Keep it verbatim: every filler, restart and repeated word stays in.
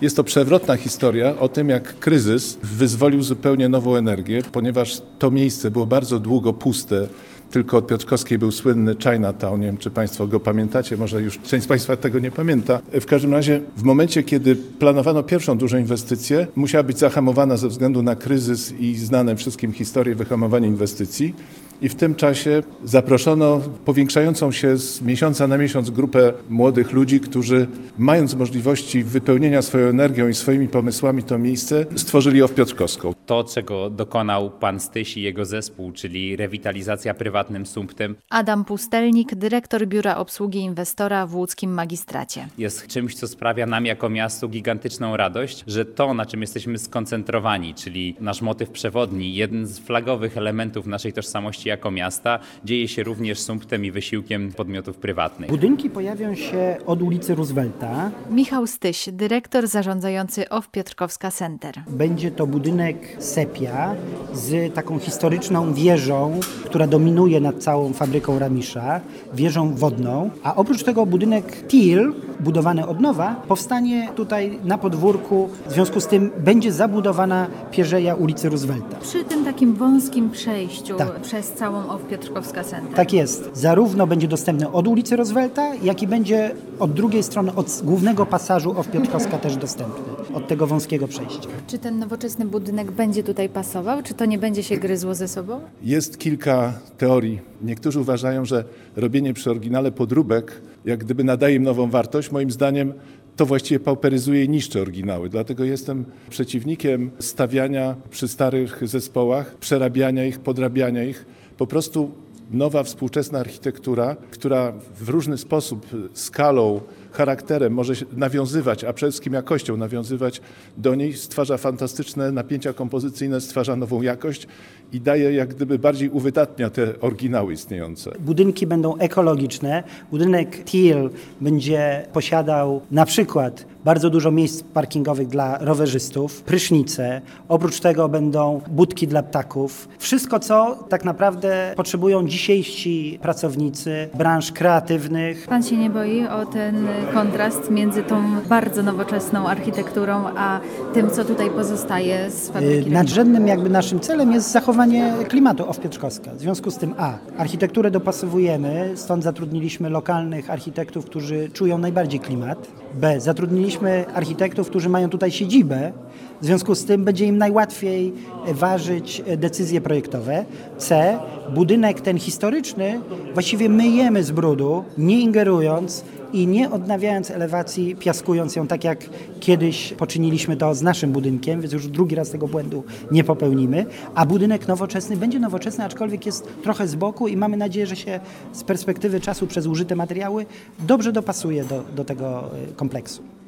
Jest to przewrotna historia o tym, jak kryzys wyzwolił zupełnie nową energię, ponieważ to miejsce było bardzo długo puste. Tylko od Piotrkowskiej był słynny Chinatown, nie wiem, czy Państwo go pamiętacie, może już część z Państwa tego nie pamięta. W każdym razie w momencie, kiedy planowano pierwszą dużą inwestycję, musiała być zahamowana ze względu na kryzys i znane wszystkim historie wyhamowania inwestycji. I w tym czasie zaproszono powiększającą się z miesiąca na miesiąc grupę młodych ludzi, którzy mając możliwości wypełnienia swoją energią i swoimi pomysłami to miejsce, stworzyli O W Piotrkowską. To, czego dokonał pan Styś i jego zespół, czyli rewitalizacja prywatnym sumptem. Adam Pustelnik, dyrektor Biura Obsługi Inwestora w łódzkim magistracie. Jest czymś, co sprawia nam jako miastu gigantyczną radość, że to, na czym jesteśmy skoncentrowani, czyli nasz motyw przewodni, jeden z flagowych elementów naszej tożsamości jako miasta, dzieje się również sumptem i wysiłkiem podmiotów prywatnych. Budynki pojawią się od ulicy Roosevelta. Michał Styś, dyrektor zarządzający O W Piotrkowska Center. Będzie to budynek sepia z taką historyczną wieżą, która dominuje nad całą fabryką Ramisza, wieżą wodną, a oprócz tego budynek Teal, budowany od nowa, powstanie tutaj na podwórku, w związku z tym będzie zabudowana pierzeja ulicy Roosevelta. Przy tym takim wąskim przejściu Tak. przez całą O W Piotrkowska Center. Tak jest. Zarówno będzie dostępny od ulicy Roosevelta, jak i będzie od drugiej strony, od głównego pasażu O W Piotrkowska też dostępny, od tego wąskiego przejścia. Czy ten nowoczesny budynek będzie tutaj pasował? Czy to nie będzie się gryzło ze sobą? Jest kilka teorii. Niektórzy uważają, że robienie przy oryginale podróbek jak gdyby nadaje im nową wartość. Moim zdaniem to właściwie pauperyzuje i niszczy oryginały. Dlatego jestem przeciwnikiem stawiania przy starych zespołach, przerabiania ich, podrabiania ich. Po prostu nowa, współczesna architektura, która w różny sposób skalą, charakterem może się nawiązywać, a przede wszystkim jakością nawiązywać do niej, stwarza fantastyczne napięcia kompozycyjne, stwarza nową jakość i daje jak gdyby bardziej uwydatnia te oryginały istniejące. Budynki będą ekologiczne. Budynek Teal będzie posiadał na przykład bardzo dużo miejsc parkingowych dla rowerzystów, prysznice. Oprócz tego będą budki dla ptaków. Wszystko, co tak naprawdę potrzebują dzisiejsi pracownicy branż kreatywnych. Pan się nie boi o ten kontrast między tą bardzo nowoczesną architekturą, a tym, co tutaj pozostaje z fabryki? Nadrzędnym jakby naszym celem jest zachowanie klimatu O W Piotrkowska. W związku z tym a. Architekturę dopasowujemy, stąd zatrudniliśmy lokalnych architektów, którzy czują najbardziej klimat. B. Zatrudniliśmy architektów, którzy mają tutaj siedzibę. W związku z tym będzie im najłatwiej ważyć decyzje projektowe. C. Budynek ten historyczny właściwie myjemy z brudu, nie ingerując i nie odnawiając elewacji, piaskując ją tak jak kiedyś poczyniliśmy to z naszym budynkiem, więc już drugi raz tego błędu nie popełnimy. A budynek nowoczesny będzie nowoczesny, aczkolwiek jest trochę z boku i mamy nadzieję, że się z perspektywy czasu przez użyte materiały dobrze dopasuje do, do tego kompleksu.